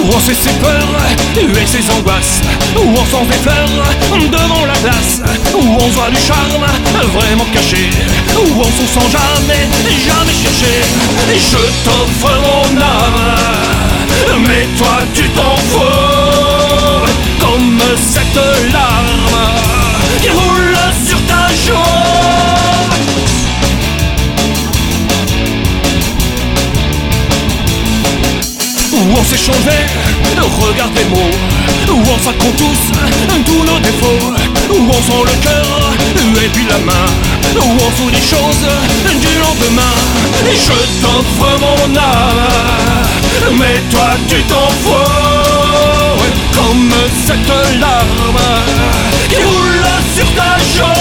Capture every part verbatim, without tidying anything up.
Où on sait ses peurs et ses angoisses, où on s'en fait fleurs devant la glace, où on voit du charme vraiment caché, où on se sent jamais, jamais cherché. Je t'offre mon âme, mais toi tu t'en fous, comme cette larme qui roule sur ta joue. Où on s'échangeait, regarde les mots, où on s'accroche tous, tous nos défauts, où on sent le cœur, et puis la main, où on fout des choses du lendemain. Et je t'offre mon âme, mais toi tu t'en fous, comme cette larme qui roule sur ta joue.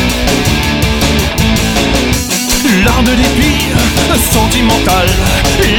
L'arme de dépit sentimental,